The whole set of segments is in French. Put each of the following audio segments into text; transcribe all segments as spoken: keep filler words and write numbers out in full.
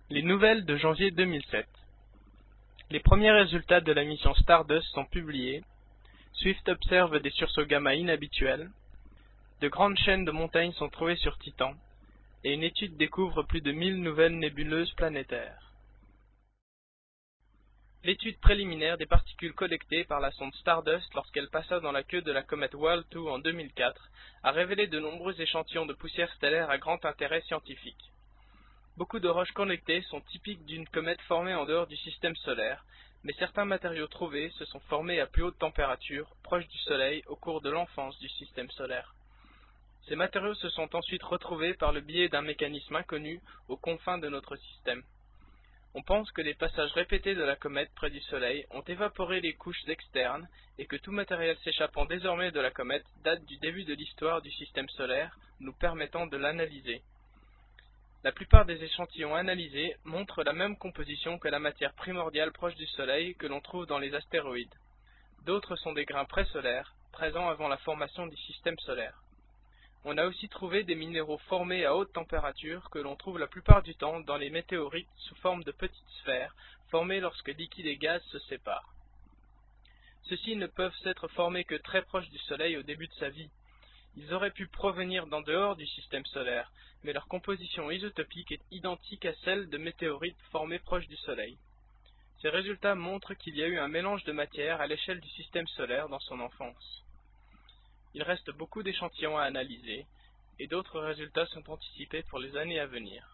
Les nouvelles de janvier deux mille sept. Les premiers résultats de la mission Stardust sont publiés. Swift observe des sursauts gamma inhabituels. De grandes chaînes de montagnes sont trouvées sur Titan. Et une étude découvre plus de mille nouvelles nébuleuses planétaires. L'étude préliminaire des particules collectées par la sonde Stardust lorsqu'elle passa dans la queue de la comète World deux en deux mille quatre a révélé de nombreux échantillons de poussière stellaire à grand intérêt scientifique. Beaucoup de roches connectées sont typiques d'une comète formée en dehors du système solaire, mais certains matériaux trouvés se sont formés à plus haute température, proches du Soleil, au cours de l'enfance du système solaire. Ces matériaux se sont ensuite retrouvés par le biais d'un mécanisme inconnu aux confins de notre système. On pense que les passages répétés de la comète près du Soleil ont évaporé les couches externes et que tout matériel s'échappant désormais de la comète date du début de l'histoire du système solaire, nous permettant de l'analyser. La plupart des échantillons analysés montrent la même composition que la matière primordiale proche du Soleil que l'on trouve dans les astéroïdes. D'autres sont des grains présolaires, présents avant la formation du système solaire. On a aussi trouvé des minéraux formés à haute température que l'on trouve la plupart du temps dans les météorites sous forme de petites sphères, formées lorsque liquide et gaz se séparent. Ceux-ci ne peuvent s'être formés que très proches du Soleil au début de sa vie. Ils auraient pu provenir d'en dehors du système solaire, mais leur composition isotopique est identique à celle de météorites formées proches du Soleil. Ces résultats montrent qu'il y a eu un mélange de matière à l'échelle du système solaire dans son enfance. Il reste beaucoup d'échantillons à analyser, et d'autres résultats sont anticipés pour les années à venir.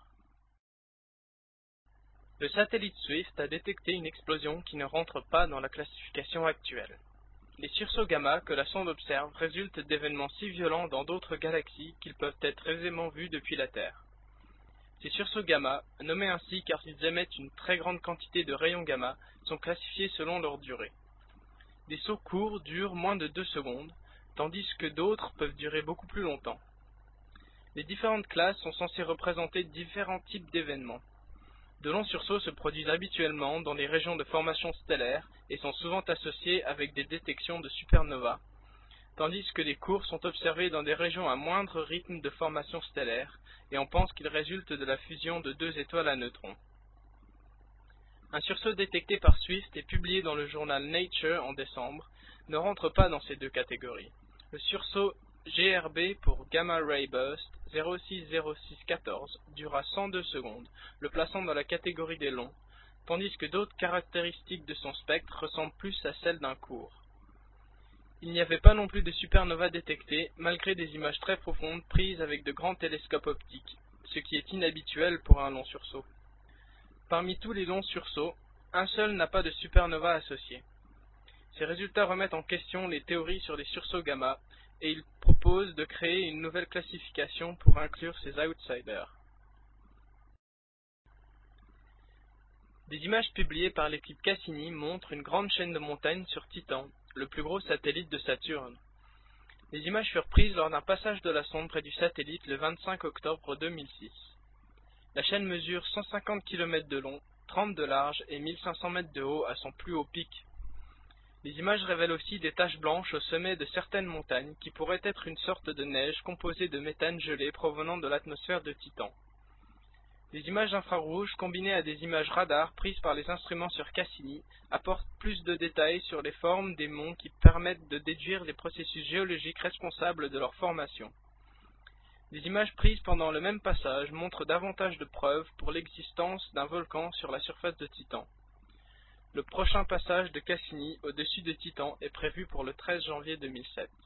Le satellite Swift a détecté une explosion qui ne rentre pas dans la classification actuelle. Les sursauts gamma que la sonde observe résultent d'événements si violents dans d'autres galaxies qu'ils peuvent être aisément vus depuis la Terre. Ces sursauts gamma, nommés ainsi car ils émettent une très grande quantité de rayons gamma, sont classifiés selon leur durée. Des sauts courts durent moins de deux secondes, tandis que d'autres peuvent durer beaucoup plus longtemps. Les différentes classes sont censées représenter différents types d'événements. De longs sursauts se produisent habituellement dans les régions de formation stellaire et sont souvent associés avec des détections de supernovas, tandis que les courts sont observés dans des régions à moindre rythme de formation stellaire, et on pense qu'ils résultent de la fusion de deux étoiles à neutrons. Un sursaut détecté par Swift et publié dans le journal Nature en décembre ne rentre pas dans ces deux catégories. Le sursaut G R B pour Gamma Ray Burst zéro six zéro six un quatre dura cent deux secondes, le plaçant dans la catégorie des longs, tandis que d'autres caractéristiques de son spectre ressemblent plus à celles d'un court. Il n'y avait pas non plus de supernova détectées, malgré des images très profondes prises avec de grands télescopes optiques, ce qui est inhabituel pour un long sursaut. Parmi tous les longs sursauts, un seul n'a pas de supernova associé. Ces résultats remettent en question les théories sur les sursauts gamma, et ils proposent de créer une nouvelle classification pour inclure ces outsiders. Des images publiées par l'équipe Cassini montrent une grande chaîne de montagnes sur Titan, le plus gros satellite de Saturne. Les images furent prises lors d'un passage de la sonde près du satellite le vingt-cinq octobre deux mille six. La chaîne mesure cent cinquante kilomètres de long, trente de large et mille cinq cents mètres de haut à son plus haut pic. Les images révèlent aussi des taches blanches au sommet de certaines montagnes qui pourraient être une sorte de neige composée de méthane gelé provenant de l'atmosphère de Titan. Les images infrarouges combinées à des images radar prises par les instruments sur Cassini apportent plus de détails sur les formes des monts qui permettent de déduire les processus géologiques responsables de leur formation. Les images prises pendant le même passage montrent davantage de preuves pour l'existence d'un volcan sur la surface de Titan. Le prochain passage de Cassini au-dessus de Titan est prévu pour le treize janvier deux mille sept.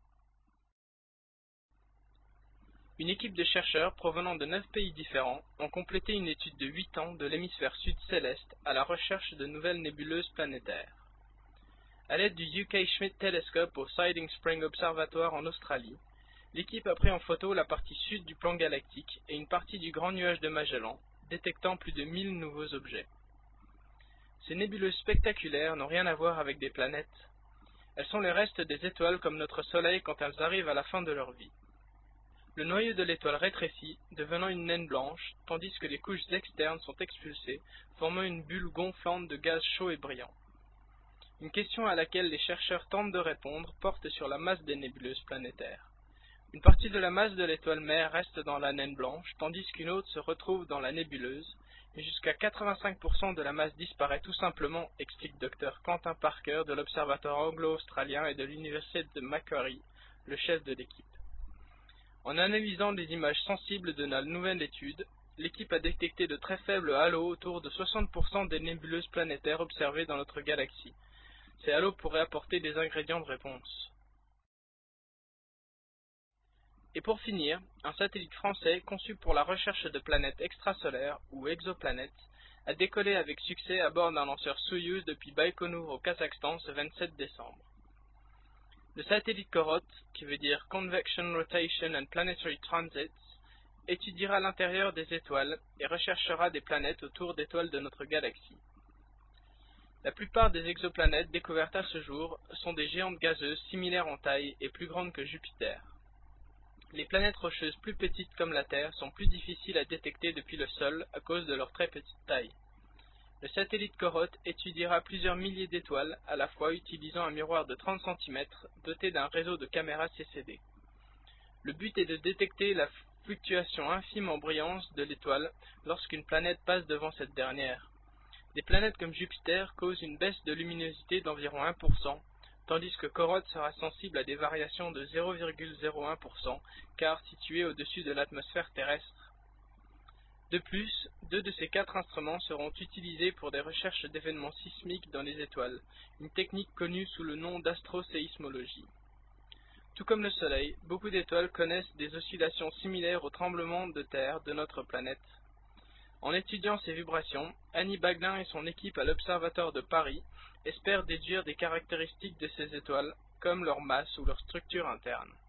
Une équipe de chercheurs provenant de neuf pays différents ont complété une étude de huit ans de l'hémisphère sud céleste à la recherche de nouvelles nébuleuses planétaires. À l'aide du U K Schmidt Telescope au Siding Spring Observatoire en Australie, l'équipe a pris en photo la partie sud du plan galactique et une partie du Grand Nuage de Magellan, détectant plus de mille nouveaux objets. Ces nébuleuses spectaculaires n'ont rien à voir avec des planètes. Elles sont les restes des étoiles comme notre Soleil quand elles arrivent à la fin de leur vie. Le noyau de l'étoile rétrécit, devenant une naine blanche, tandis que les couches externes sont expulsées, formant une bulle gonflante de gaz chaud et brillant. Une question à laquelle les chercheurs tentent de répondre porte sur la masse des nébuleuses planétaires. Une partie de la masse de l'étoile mère reste dans la naine blanche, tandis qu'une autre se retrouve dans la nébuleuse, mais jusqu'à quatre-vingt-cinq pour cent de la masse disparaît tout simplement, explique Dr Quentin Parker de l'Observatoire anglo-australien et de l'Université de Macquarie, le chef de l'équipe. En analysant les images sensibles de la nouvelle étude, l'équipe a détecté de très faibles halos autour de soixante pour cent des nébuleuses planétaires observées dans notre galaxie. Ces halos pourraient apporter des ingrédients de réponse. Et pour finir, un satellite français conçu pour la recherche de planètes extrasolaires ou exoplanètes a décollé avec succès à bord d'un lanceur Soyouz depuis Baïkonour au Kazakhstan ce vingt-sept décembre. Le satellite Korot, qui veut dire Convection, Rotation and Planetary Transits, étudiera l'intérieur des étoiles et recherchera des planètes autour d'étoiles de notre galaxie. La plupart des exoplanètes découvertes à ce jour sont des géantes gazeuses similaires en taille et plus grandes que Jupiter. Les planètes rocheuses plus petites comme la Terre sont plus difficiles à détecter depuis le sol à cause de leur très petite taille. Le satellite Korot étudiera plusieurs milliers d'étoiles à la fois utilisant un miroir de trente centimètres doté d'un réseau de caméras C C D. Le but est de détecter la fluctuation infime en brillance de l'étoile lorsqu'une planète passe devant cette dernière. Des planètes comme Jupiter causent une baisse de luminosité d'environ un pour cent, tandis que Korot sera sensible à des variations de zéro virgule zéro un pour cent, car situé au-dessus de l'atmosphère terrestre. De plus, deux de ces quatre instruments seront utilisés pour des recherches d'événements sismiques dans les étoiles, une technique connue sous le nom d'astroséismologie. Tout comme le Soleil, beaucoup d'étoiles connaissent des oscillations similaires aux tremblements de terre de notre planète. En étudiant ces vibrations, Annie Baglin et son équipe à l'Observatoire de Paris espèrent déduire des caractéristiques de ces étoiles, comme leur masse ou leur structure interne.